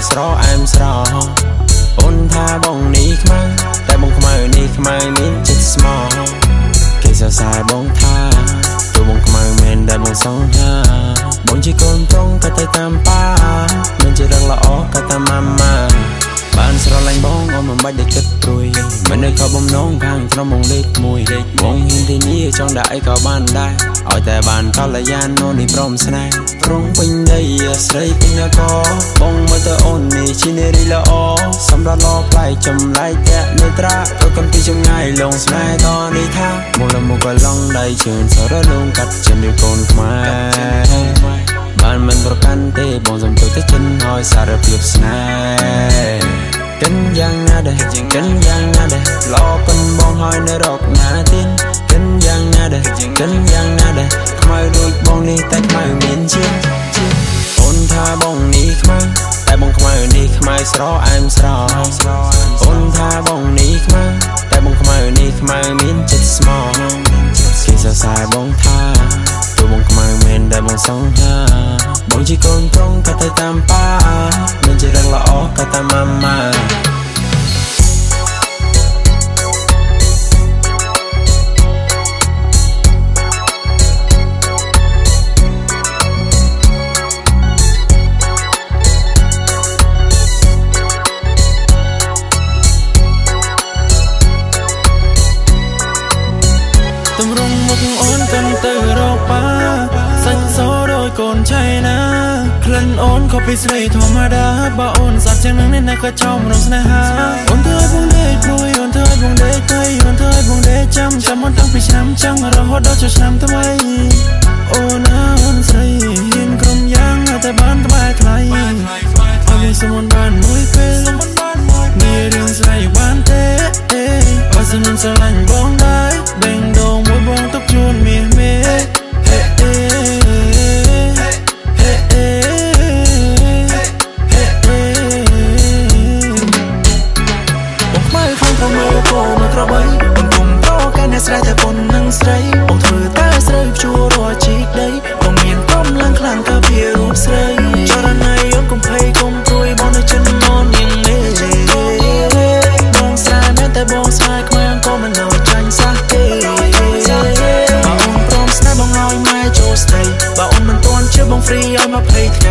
ស្រអែមស្រអូនថាបងនេះខ្មៅតែបងខ្មៅនេះខ្មៅមានចិត្តស្មោះគេសរសើរបងថាទូបងខ្មៅមែនតែបងសង្ហាបងជាកូនប្រុងក៏ទៅតាមប៉ាមិនជារឿងល្អក៏តាមម៉ាម៉ាបានស្រឡាញ់បងអូនមិនបាច់តែគិតព្រួយមិននៅខកបំណងខាងក្នុងបងលេខ1បងហ៊ានទីនេះចង់ដាក់អីក៏បានដែរឲ្យតែបានកល្យាណនេះព្រមស្នេហ៍ព្រមពេញដីស្រីពេញនគរបងមើលទៅអូននេះជានារីល្អសម្រាប់ល្អប្លែកចម្លែកតែនេត្រាក៏កំពីចម្ងាយលងស្នេហ៍តនេះថាមូលមកក៏ឡងដៃជើងសរលងកាត់ចិនឬកូនខ្មែរបានមិនប្រកាន់ទេបងសំទោសទៅចិនឲ្យសារភាពស្នេហ៍កិនយ៉ាងណាដែរកិនយ៉ាងណាដែរល្អប៉ុនបងហើយនៅរកណាទៀតកិនយ៉ាងណាដែរកិនយ៉ាងណាដែរខ្មៅដូចបងនេះតែខ្មៅមានជាងអូនថាបងនេះខ្មៅតែបងខ្មៅនេះខ្មៅស្រអែមស្រអូនថាបងនេះខ្មៅតែបងខ្មៅនេះខ្មៅមានចិត្តស្មោះគេសរសើរបងថាទូបងខ្មៅមែនតែបងសង្ហាបងជាកូនប្រុងក៏ទៅតាមប៉ាមិនជារឿងល្អក៏តាមម៉ាម៉ាទម្រង់មុខអូនកាន់ទៅរកប៉ាសាច់សដូចកូនឆៃណាក្លិនអូនក៏ពីស្រីធម្មតាបើអូនសាច់ជាងនឹងនេះណាក៏ចោមរងស្នេហាអូនធ្វើឲ្យបងដេកព្រួយអូនធ្វើឲ្យបងដេកទៅអូនធ្វើឲ្យបងដេកចាំអូនតាំងពីឆ្នាំចង់រហូតដល់ឆ្នាំថ្មីអូនអូនស្រីហ៊ានក្រុមយ៉ាងតែបានត្បែកថ្លៃអត់មានសមនបានមួយពេលមានរឿងស្រីបានទេបើសិនមិនស្រឡាញ់បងដែរដេញដងមួយបងទុកជូនមាសមេបងខ្មៅខាងប្រមើកោមកក្របីបងគុំតកែអ្នកស្រីតែប៉ុននឹងស្រីបងធ្វើតែស្រីជួររជីកដីបងមានកម្លាំងខ្លាំងក៏វារូបស្រីចរណៃអូនកុំភ័យកុំព្រួយបងនៅចិនននយ៉ាងនេះបងស្រាយមែនតែបងស្រាយខ្មៅក៏មិននៅចាញ់សះទេបើអូនព្រមស្នេហ៍បងឲ្យម៉ែចូលស្ដីបើអូនមិនទាន់ជឿបងហ្វ្រីឲ្យ20ថ្ងៃ